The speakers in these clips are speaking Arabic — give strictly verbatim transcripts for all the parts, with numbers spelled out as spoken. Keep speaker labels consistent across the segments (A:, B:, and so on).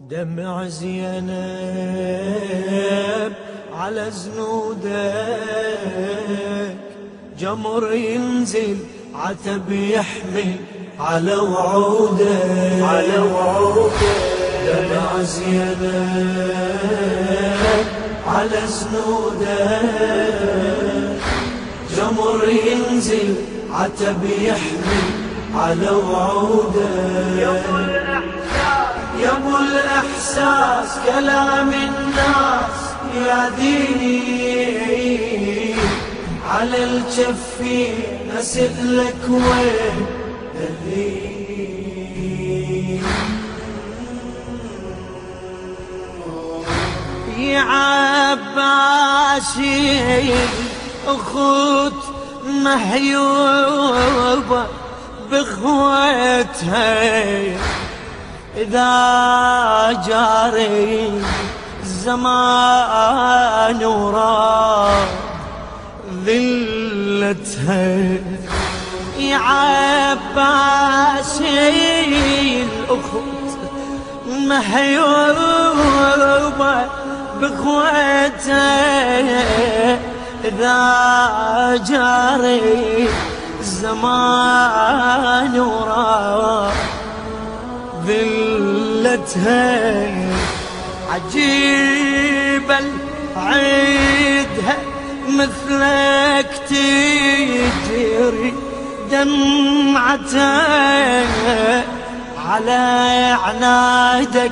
A: دمع زينب على زنودك، جمر ينزل عتب يحمل على وعودك على وعودك. دمع زينب على زنودك، جمر ينزل عتب يحمل على وعودك. يا ابو الاحساس كلام الناس يا ديني، على الجفين اسألك وين دليل. يا عباسي اخوت مهيوبة بخوتها، إذا جاري الزمان وراه ذلتها. يا عباسي الأخت مهيوبة بخوتها، إذا جاري الزمان وراه ذلتها. عجيبة عيدها مثلك تجري دمعتها، على عنادك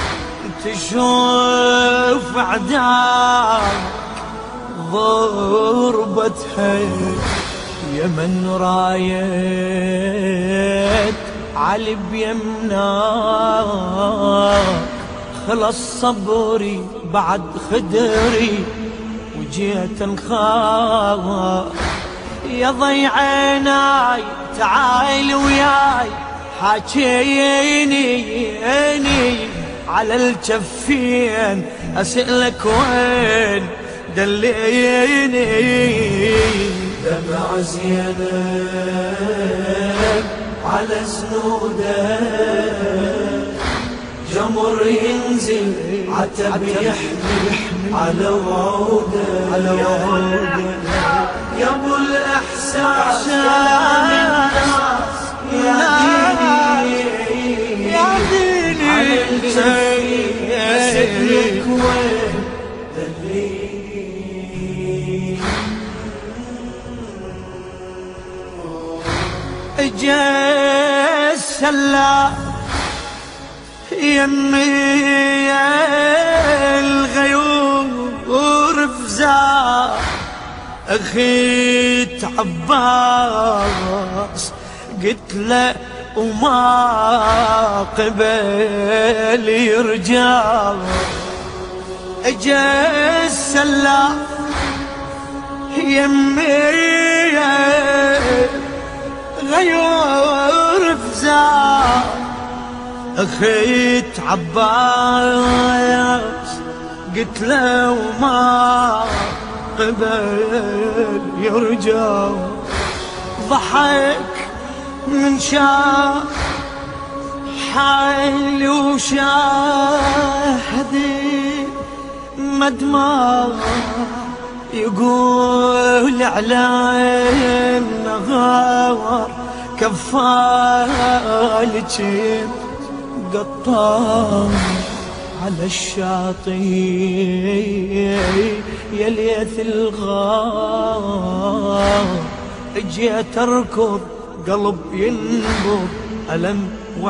A: تشوف عداك ضربتها. يا من رايت علي بيمناك، خلص صبري بعد خدري وجيت انخاف. يا ضي عيناي تعال وياي حاكيني، على الجفين اسألك وين دليني. دمع زينب على زنودك، جمر ينزل عتب يحمل على وعودك. يا ابو الاحساس كلام الناس يا ديني، يا ديني على الجفين اسألك وين دليل. اجا السلاح يمي الغيور فزار، اخيت عباس قلت له وما قبل يرجع. اجا السلاح يمي غيور فزار، اخيت عباس قلت له وما قبل يرجع. ضحك من شاف حالي وشاهدي مدمع، يقول على النهار كفالك قطار على الشاطئ يا ليث الغار. اجيت اركض قلب ينبض ألم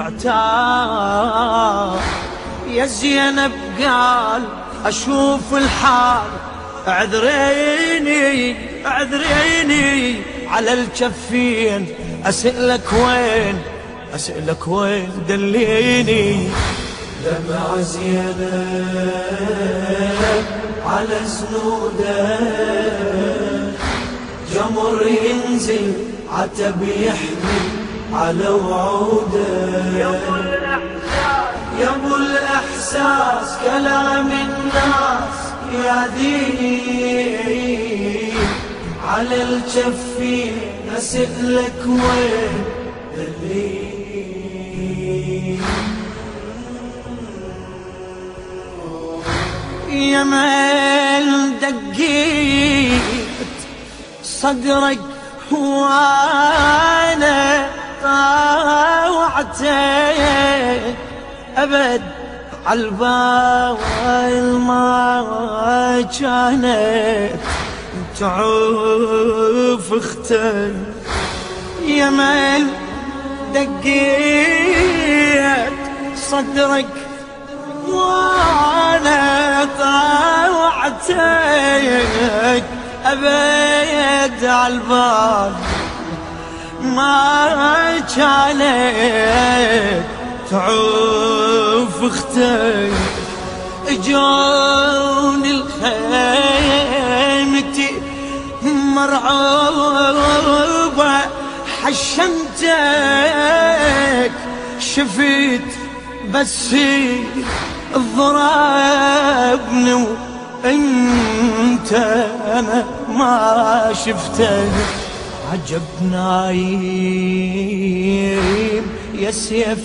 A: واعتار. يا زينب قال اشوف الحال اعذريني اعذريني، على الجفين اسألك وين اسألك وين دليني. دمع زينب على زنودك، جمر ينزل عتب يحمل على وعودك. يا ابو الاحساس كلام الناس يا ديني، على الجفين اسألك وين. اللي يا من دقيت صدرك وانا طاوعتك ابد عالبال ما كانت تعوف اختك. يا من دقيت صدرك وانا طاوعتك ابد عالبال ما كانت تعوف اختك. اجون الخيمتي مرعوبة حشمتك شفيت بس الضربني وانت انا ما شفتك. عجب نايم يا سيف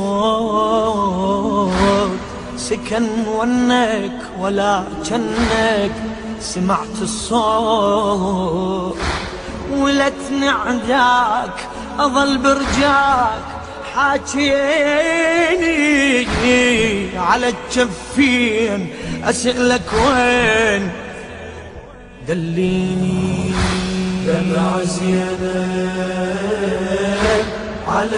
A: الموت سكن ونك ولا جنك سمعت الصوت ولتني عداك اظل برجاك حاكيني على الجفين اسألك وين دليني. دمع زينب على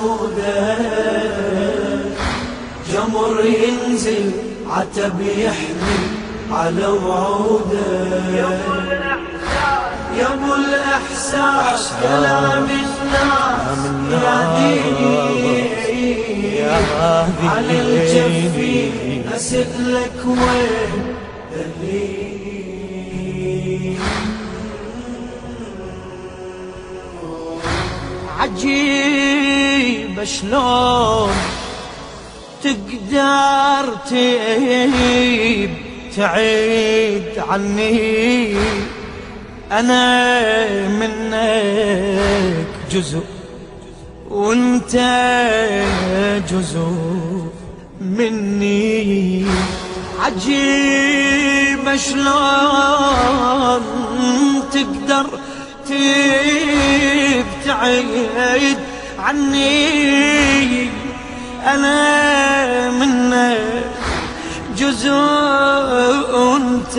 A: زنودك جمر ينزل عتب يحمل على وعودك. يا ابو الاحساس كلام الناس يا ديني على الجفين اسألك وين دليني. عجيب شلون تقدر تيب تعيد عني انا منك جزء وانت جزء مني. عجيب شلون تقدر تبتعد عني انا منك جزء وانت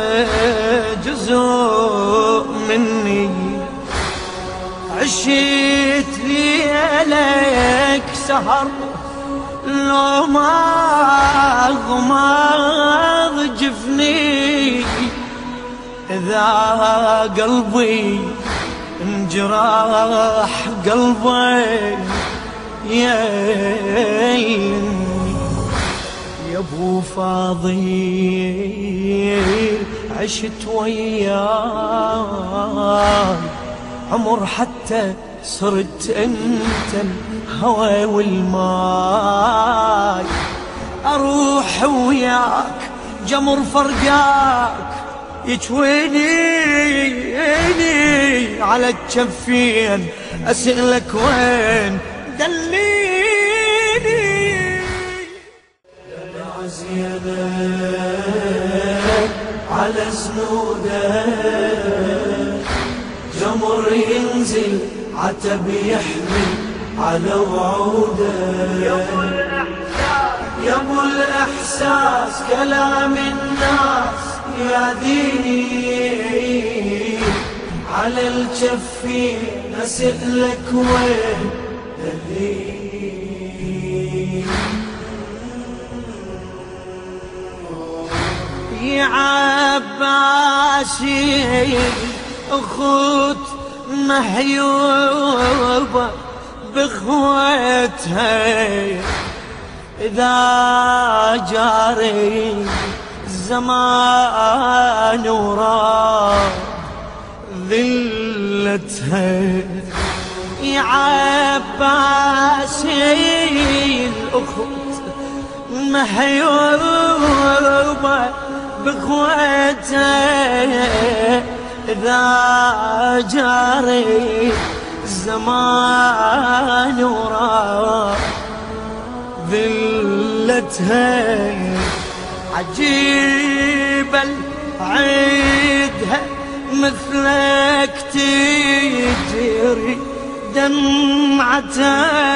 A: جزء مني. عشت ليلك سهر لو ما غمض جفني إذا قلبي انجراح قلبي يا يا ابو فاضل عشت وياي عمر حتى صرت انت الهوى والماي. اروح وياك جمر فرقاك يجويني على الجفين اسألك وين دليني. دمع زينب على زنودك جمر ينزل عتب يحمل على وعودك. يا ابو الاحساس كلام الناس يا ديني على الجفين اسألك وين دليني. يا عباسي اخوت مهيوبة بخوتها اذا جاري الزمان وراه ذلتها. يا عباسي الاخت مهيوبة بخوتها اذا جاري الزمان وراه ذلتها. عجيب العيدها مثلك تجري دمعتك